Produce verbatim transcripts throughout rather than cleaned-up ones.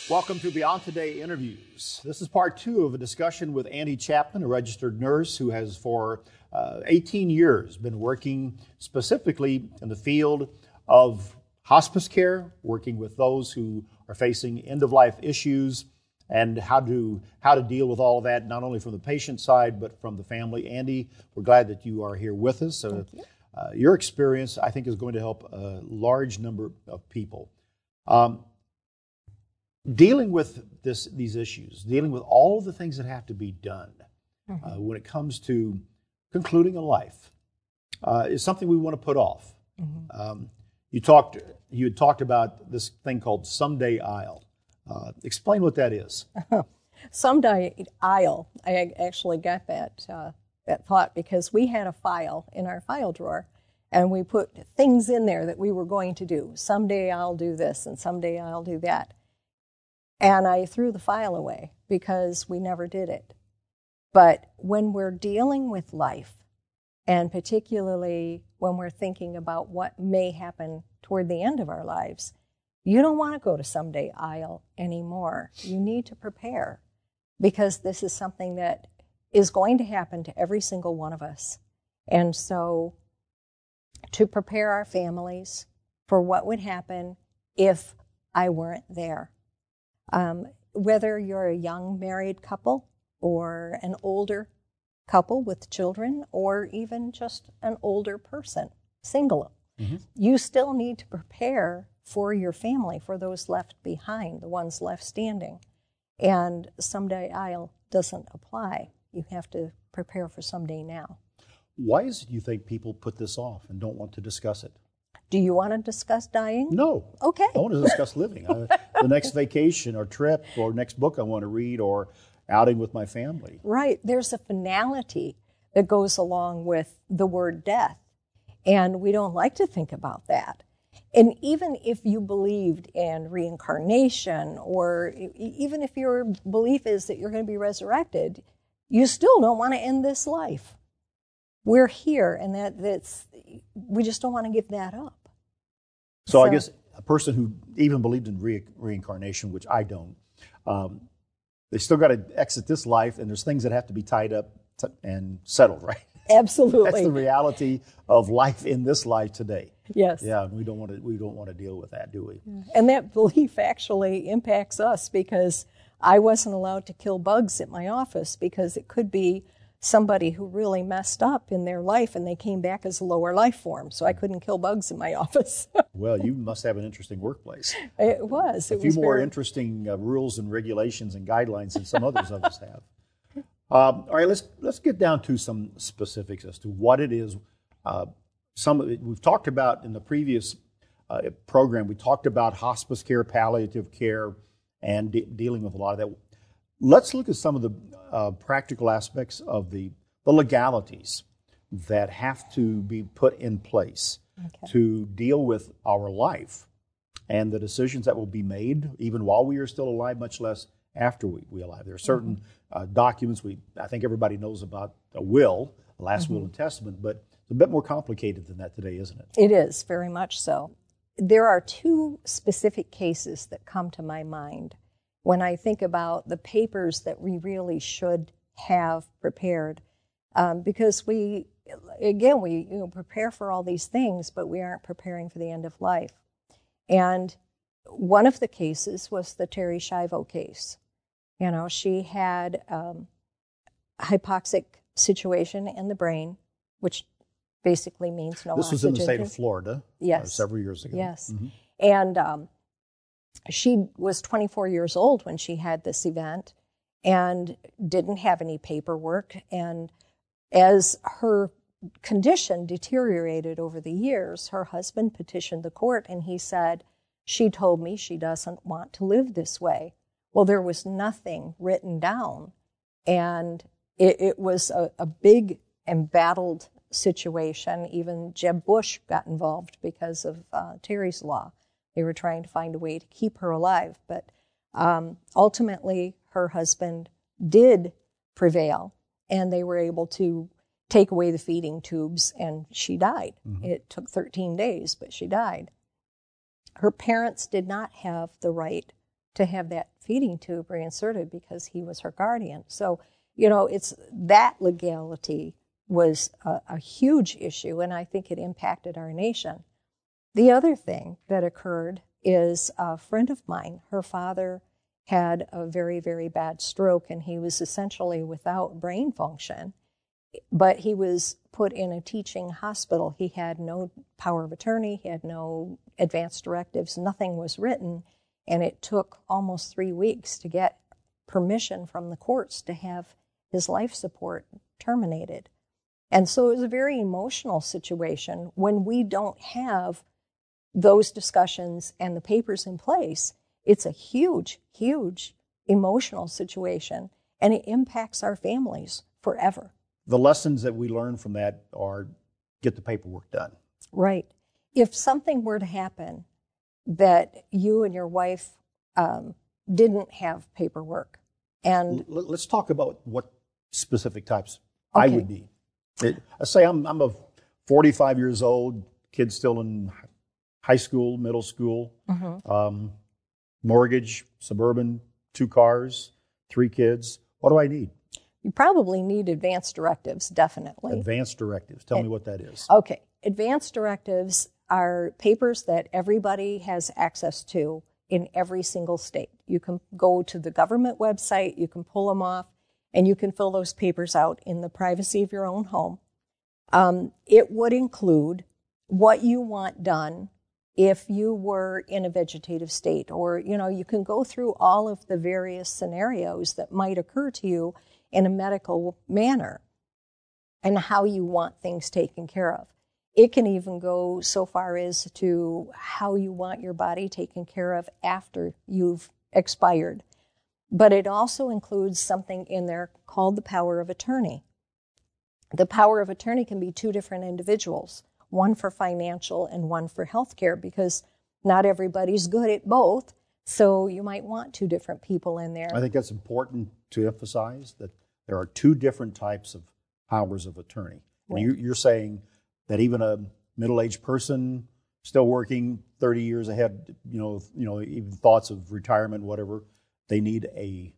Welcome to Beyond Today Interviews. This is part two of a discussion with Andy Chapman, a registered nurse who has for uh, eighteen years been working specifically in the field of hospice care, working with those who are facing end-of-life issues and how to how to deal with all of that, not only from the patient side, but from the family. Andy, we're glad that you are here with us. So, you. uh, your experience, I think, is going to help a large number of people. Um, Dealing with this, these issues, dealing with all of the things that have to be done mm-hmm. uh, when it comes to concluding a life, uh, is something we want to put off. Mm-hmm. Um, you talked, you had talked about this thing called Someday I'll. Uh, explain what that is. Someday I'll. I actually got that uh, that thought because we had a file in our file drawer, and we put things in there that we were going to do. Someday I'll do this, and someday I'll do that. And I threw the file away because we never did it. But when we're dealing with life, and particularly when we're thinking about what may happen toward the end of our lives, you don't want to go to someday I'll anymore. You need to prepare because this is something that is going to happen to every single one of us. And so to prepare our families for what would happen if I weren't there. Um, whether you're a young married couple or an older couple with children or even just an older person, single, mm-hmm. you still need to prepare for your family, for those left behind, the ones left standing. And someday I'll doesn't apply. You have to prepare for someday now. Why is it you think people put this off and don't want to discuss it? Do you want to discuss dying? No. Okay. I want to discuss living. uh, the next vacation or trip or next book I want to read or outing with my family. Right. There's a finality that goes along with the word death, and we don't like to think about that. And even if you believed in reincarnation or even if your belief is that you're going to be resurrected, you still don't want to end this life. We're here, and that that's we just don't want to give that up. So, so I guess a person who even believed in re- reincarnation, which I don't, um, they still got to exit this life, and there's things that have to be tied up t- and settled, right? Absolutely. That's the reality of life in this life today. Yes. Yeah, we don't want to we don't want to deal with that, do we? And that belief actually impacts us because I wasn't allowed to kill bugs at my office because it could be somebody who really messed up in their life and they came back as a lower life form. So I couldn't kill bugs in my office. Well, you must have an interesting workplace. It was. A it few was more very... interesting uh, rules and regulations and guidelines than some others of us have. Um, all right, let's let's get down to some specifics as to what it is. Uh, some of it, we've talked about in the previous uh, program, we talked about hospice care, palliative care, and de- dealing with a lot of that. Let's look at some of the uh, practical aspects of the, the legalities that have to be put in place okay. to deal with our life and the decisions that will be made even while we are still alive, much less after we, we are alive. There are certain mm-hmm. uh, documents we I think everybody knows about a will, a last mm-hmm. will and testament, but it's a bit more complicated than that today, isn't it? It is, very much so. There are two specific cases that come to my mind when I think about the papers that we really should have prepared, um, because we, again, we you know, prepare for all these things, but we aren't preparing for the end of life. And one of the cases was the Terri Schiavo case. You know, she had um, a hypoxic situation in the brain, which basically means no This oxygen. was in the state of Florida yes. uh, several years ago. Yes. Mm-hmm. And um, she was twenty-four years old when she had this event and didn't have any paperwork. And as her condition deteriorated over the years, her husband petitioned the court and he said, she told me she doesn't want to live this way. Well, there was nothing written down. And it, it was a, a big embattled situation. Even Jeb Bush got involved because of uh, Terri's law. They were trying to find a way to keep her alive. But um, ultimately, her husband did prevail, and they were able to take away the feeding tubes, and she died. Mm-hmm. It took thirteen days, but she died. Her parents did not have the right to have that feeding tube reinserted because he was her guardian. So, you know, it's that legality was a, a huge issue, and I think it impacted our nation. The other thing that occurred is a friend of mine, her father had a very, very bad stroke, and he was essentially without brain function, but he was put in a teaching hospital. He had no power of attorney, he had no advance directives, nothing was written, and it took almost three weeks to get permission from the courts to have his life support terminated. And so it was a very emotional situation when we don't have those discussions and the papers in place. It's a huge, huge emotional situation, and it impacts our families forever. The lessons that we learn from that are get the paperwork done. Right. If something were to happen that you and your wife um, didn't have paperwork, and L- let's talk about what specific types Okay. I would need. It, I say I'm I'm a forty-five years old, kid still in high school, middle school, Mhm. um, mortgage, suburban, two cars, three kids. What do I need? you probably need advance directives, definitely. Advanced directives. Tell me what that is. Okay. Advance directives are papers that everybody has access to in every single state. You can go to the government website, you can pull them off, and you can fill those papers out in the privacy of your own home. Um, it would include what you want done if you were in a vegetative state, or, you know, you can go through all of the various scenarios that might occur to you in a medical manner and how you want things taken care of. It can even go so far as to how you want your body taken care of after you've expired. But it also includes something in there called the power of attorney. The power of attorney can be two different individuals, one for financial and one for healthcare, because not everybody's good at both. So you might want two different people in there. I think that's important to emphasize that there are two different types of powers of attorney. And Right. you, you're saying that even a middle-aged person still working thirty years ahead, you know, you know, even thoughts of retirement, whatever, they need a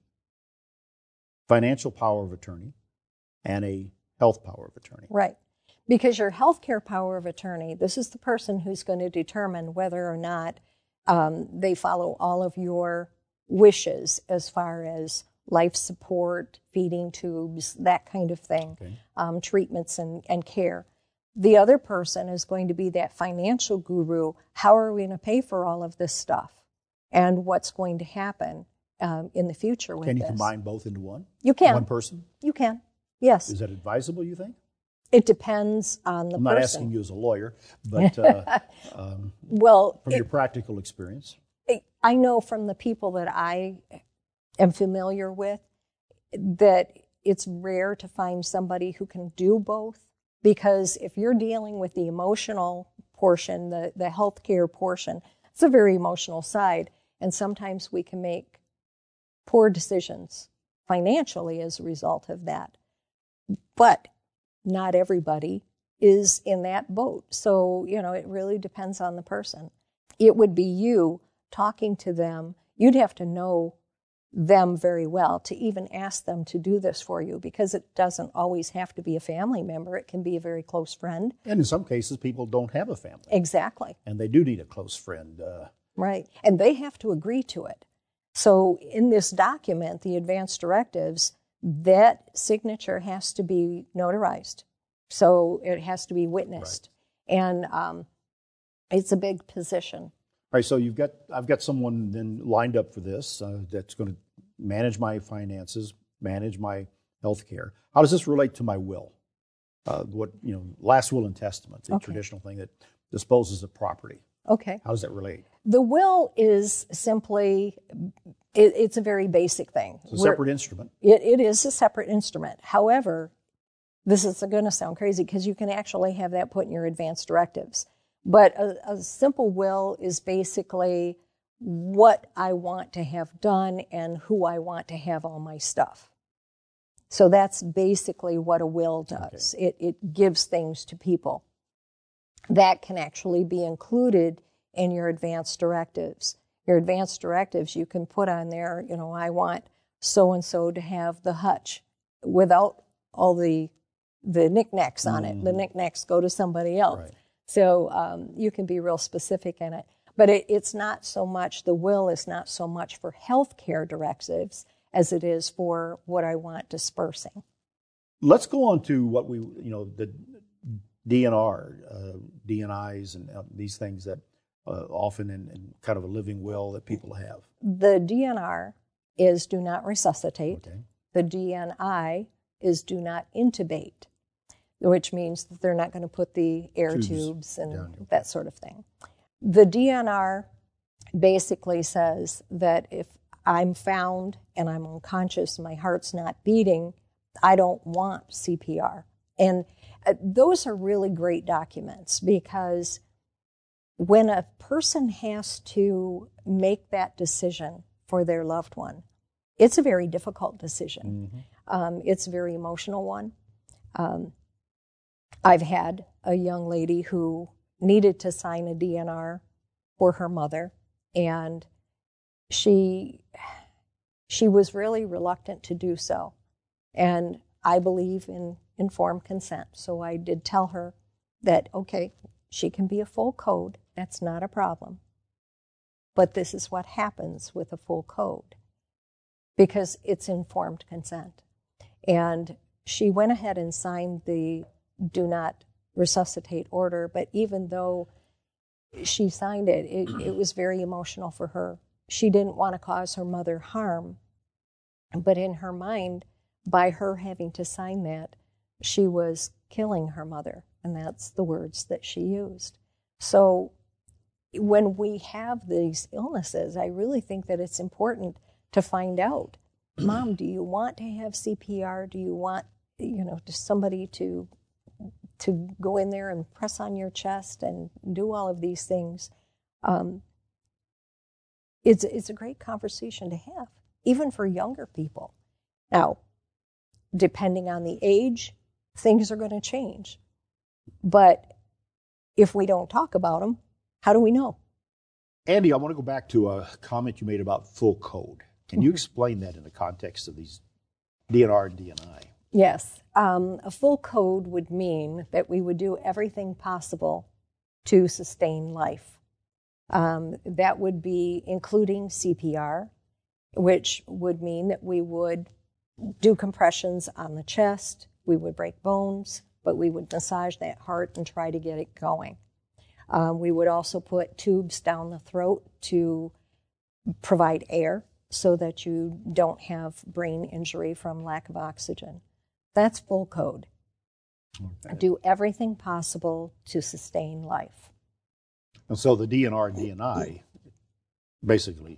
financial power of attorney and a health power of attorney. Right. Because your healthcare power of attorney, this is the person who's going to determine whether or not um, they follow all of your wishes as far as life support, feeding tubes, that kind of thing, Okay. um, treatments and, and care. The other person is going to be that financial guru. How are we going to pay for all of this stuff? And what's going to happen um, in the future with Can you this? combine both into one? You can. One person? You can. Yes. Is that advisable, you think? It depends on the I'm not person. asking you as a lawyer, but uh, um, Well, from it- your practical experience. I know from the people that I am familiar with that it's rare to find somebody who can do both, because if you're dealing with the emotional portion, the, the healthcare portion, it's a very emotional side, and sometimes we can make poor decisions financially as a result of that. But not everybody is in that boat. So, you know, it really depends on the person. It would be you talking to them. You'd have to know them very well to even ask them to do this for you, because it doesn't always have to be a family member. It can be a very close friend. And in some cases, people don't have a family, Exactly. and they do need a close friend. Uh, Right. And they have to agree to it. So in this document, the advance directives, that signature has to be notarized. So it has to be witnessed. And um, it's a big position. All right, so you've got I've got someone then lined up for this uh, that's going to manage my finances, manage my health care. How does this relate to my will? Uh, what you know, last will and testament, the Okay. traditional thing that disposes of property. Okay. How does that relate? The will is simply, it, it's a very basic thing. It's a We're- separate instrument. It, it is a separate instrument. However, this is going to sound crazy because you can actually have that put in your advance directives. But a, a simple will is basically what I want to have done and who I want to have all my stuff. So that's basically what a will does. It, it gives things to people. That can actually be included in your advance directives. your advanced directives, you can put on there, you know, I want so-and-so to have the hutch without all the the knickknacks on Mm-hmm. it. The knickknacks go to somebody else. Right. So um, you can be real specific in it. But it, it's not so much, the will is not so much for health care directives as it is for what I want dispersing. Let's go on to what we, you know, the D N R, uh, D N Is, and uh, these things that uh, often in, in kind of a living will that people have. The D N R is do not resuscitate. Okay. The D N I is do not intubate, which means that they're not going to put the air Tubes tubes and down. that sort of thing. The D N R basically says that if I'm found and I'm unconscious, my heart's not beating, I don't want C P R. And uh, those are really great documents, because when a person has to make that decision for their loved one, it's a very difficult decision. Mm-hmm. Um, it's a very emotional one. Um, I've had a young lady who needed to sign a D N R for her mother, and she she was really reluctant to do so. And I believe in informed consent, so I did tell her that, okay, she can be a full code, that's not a problem, but this is what happens with a full code, because it's informed consent. And she went ahead and signed the do not resuscitate order, but even though she signed it, it, it was very emotional for her. She didn't want to cause her mother harm, but in her mind, by her having to sign that, she was killing her mother, and that's the words that she used. So when we have these illnesses, I really think that it's important to find out, Mom, do you want to have C P R? Do you want, you know, just somebody to to go in there and press on your chest and do all of these things? Um, it's it's a great conversation to have, even for younger people. Now, depending on the age, things are going to change. But if we don't talk about them, how do we know? Andy, I want to go back to a comment you made about full code. Can you explain that in the context of these D N R and D N I? Yes. Um, a full code would mean that we would do everything possible to sustain life. Um, that would be including C P R, which would mean that we would do compressions on the chest, we would break bones, but we would massage that heart and try to get it going. Um, we would also put tubes down the throat to provide air so that you don't have brain injury from lack of oxygen. That's full code. Okay. Do everything possible to sustain life. And so the D N R and D N I basically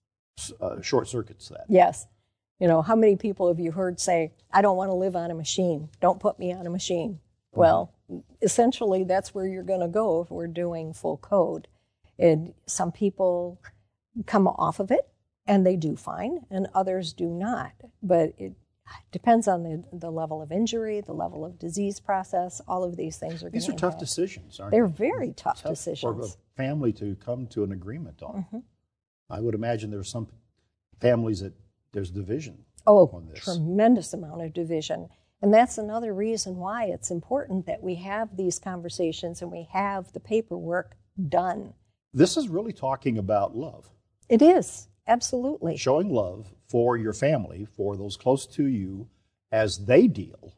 uh, short circuits that. Yes. You know, how many people have you heard say, I don't want to live on a machine. Don't put me on a machine. Mm-hmm. Well, essentially, that's where you're going to go if we're doing full code. And some people come off of it, and they do fine, and others do not. But it depends on the, the level of injury, the level of disease process. All of these things are going to These are tough decisions, aren't They're they? very tough, tough decisions. for a family to come to an agreement on. Mm-hmm. I would imagine there's some families that there's division Oh, on this. Tremendous amount of division. And that's another reason why it's important that we have these conversations and we have the paperwork done. This is really talking about love. It is, absolutely. Showing love for your family, for those close to you, as they deal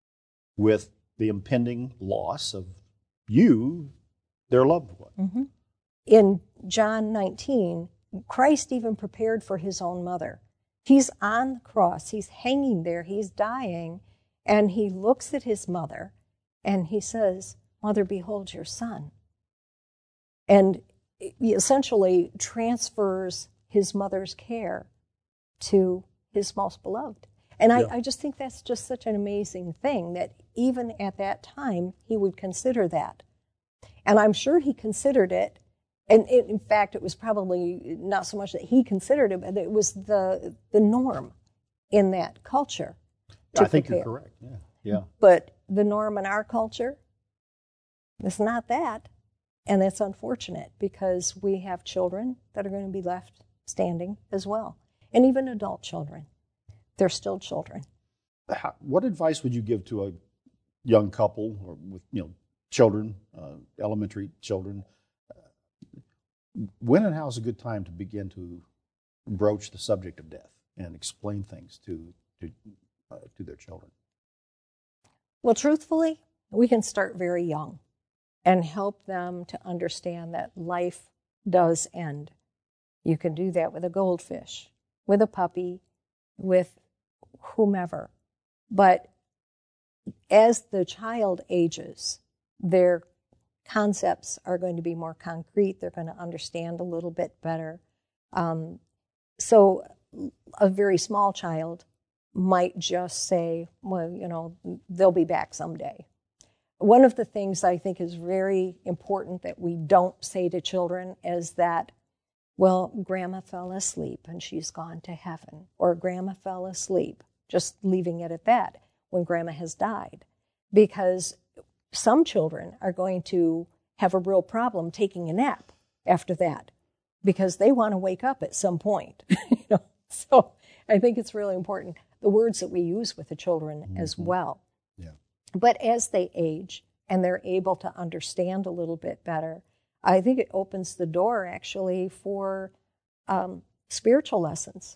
with the impending loss of you, their loved one. Mm-hmm. In John nineteen, Christ even prepared for his own mother. He's on the cross, he's hanging there, he's dying, and he looks at his mother and he says, Mother, behold your son. And he essentially transfers his mother's care to his most beloved. And I, Yeah. I just think that's just such an amazing thing that even at that time, he would consider that. And I'm sure he considered it. And it, in fact, it was probably not so much that he considered it, but it was the the norm in that culture. to I think prepare. you're correct. Yeah. Yeah. But the norm in our culture is not that. And that's unfortunate because we have children that are going to be left standing as well. And even adult children. They're still children. How, what advice would you give to a young couple or with you know children, uh, elementary children? When and how is a good time to begin to broach the subject of death and explain things to to, uh, to their children? Well, truthfully, we can start very young and help them to understand that life does end. You can do that with a goldfish, with a puppy, with whomever. But as the child ages, their concepts are going to be more concrete. They're going to understand a little bit better. Um, so a very small child might just say, well, you know, they'll be back someday. One of the things I think is very important that we don't say to children is that, well, Grandma fell asleep and she's gone to heaven, or Grandma fell asleep, just leaving it at that when Grandma has died. Because some children are going to have a real problem taking a nap after that because they want to wake up at some point. you know? So I think it's really important, the words that we use with the children mm-hmm. as well. Yeah. But as they age and they're able to understand a little bit better, I think it opens the door actually for um, spiritual lessons.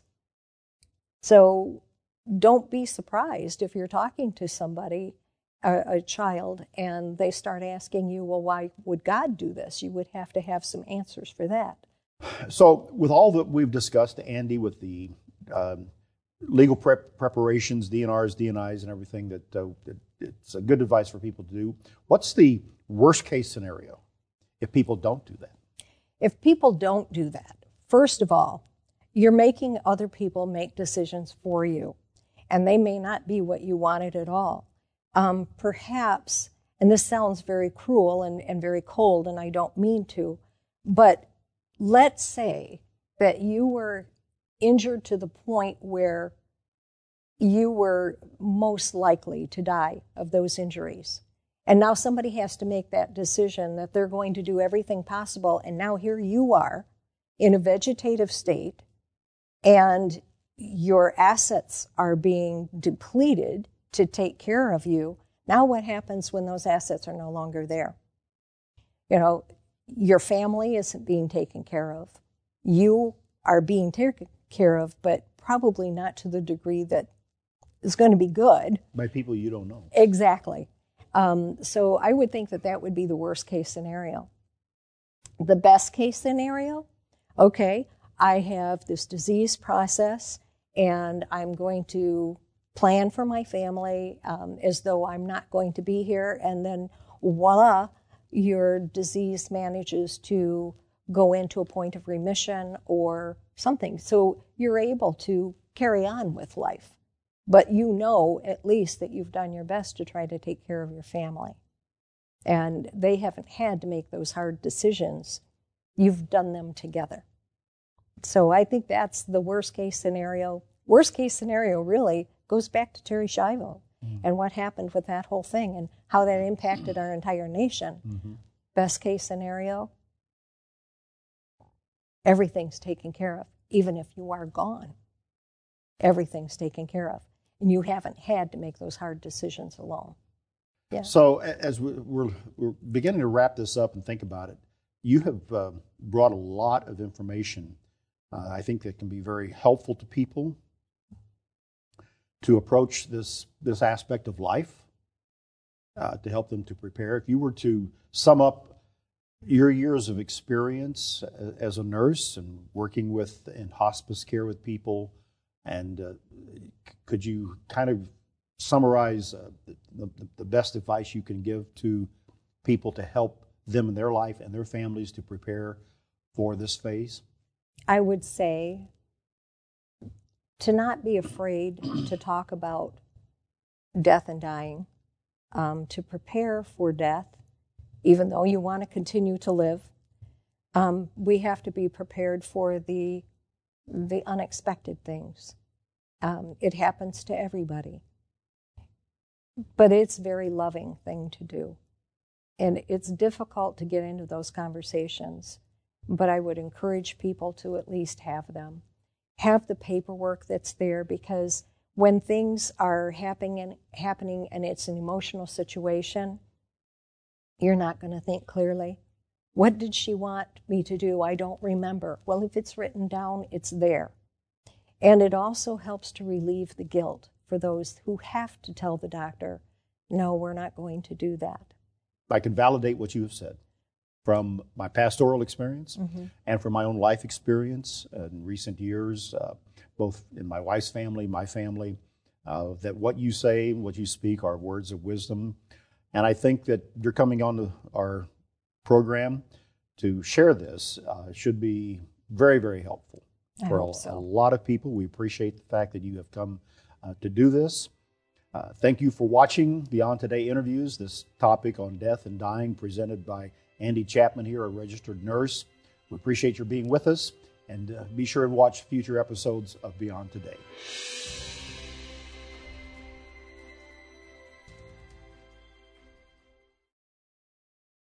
So don't be surprised if you're talking to somebody, a, a child, and they start asking you, well, why would God do this? You would have to have some answers for that. So with all that we've discussed, Andy, with the um, legal prep preparations, D N Rs, D N Is, and everything, that uh, it, it's a good advice for people to do. What's the worst case scenario if people don't do that? If people don't do that, first of all, you're making other people make decisions for you, and they may not be what you wanted at all. Um, perhaps, and this sounds very cruel and, and very cold, and I don't mean to, but let's say that you were injured to the point where you were most likely to die of those injuries. And now somebody has to make that decision that they're going to do everything possible. And now here you are in a vegetative state, and your assets are being depleted to take care of you. Now what happens when those assets are no longer there? You know, your family isn't being taken care of. You are being taken care of, but probably not to the degree that is going to be good. By people you don't know. Exactly. Um, so I would think that that would be the worst case scenario. The best case scenario, okay, I have this disease process and I'm going to plan for my family um, as though I'm not going to be here, and then voila, your disease manages to go into a point of remission or something. So you're able to carry on with life. But you know at least that you've done your best to try to take care of your family. And they haven't had to make those hard decisions. You've done them together. So I think that's the worst case scenario. Worst case scenario really goes back to Terri Schiavo mm-hmm. and what happened with that whole thing and how that impacted our entire nation. Mm-hmm. Best case scenario, everything's taken care of, even if you are gone. Everything's taken care of. And you haven't had to make those hard decisions alone. Yeah. So as we're, we're beginning to wrap this up and think about it, you have uh, brought a lot of information, uh, I think, that can be very helpful to people to approach this, this aspect of life, uh, to help them to prepare. If you were to sum up your years of experience as a nurse and working with in hospice care with people, and uh, could you kind of summarize uh, the, the, the best advice you can give to people to help them in their life and their families to prepare for this phase? I would say to not be afraid to talk about death and dying, um, to prepare for death, even though you want to continue to live. Um, we have to be prepared for the the unexpected things. Um, it happens to everybody. But it's a very loving thing to do. And it's difficult to get into those conversations, but I would encourage people to at least have them. Have the paperwork that's there, because when things are happening and, happening and it's an emotional situation, you're not going to think clearly. What did she want me to do? I don't remember. Well, if it's written down, it's there. And it also helps to relieve the guilt for those who have to tell the doctor, no, we're not going to do that. I can validate what you have said from my pastoral experience mm-hmm. and from my own life experience in recent years, uh, both in my wife's family, my family, uh, that what you say, what you speak are words of wisdom. And I think that you're coming on to our program to share this uh, should be very, very helpful I for hope a, so. a lot of people. We appreciate the fact that you have come uh, to do this. Uh, thank you for watching Beyond Today Interviews, this topic on death and dying presented by Andy Chapman here, a registered nurse. We appreciate your being with us, and uh, be sure to watch future episodes of Beyond Today.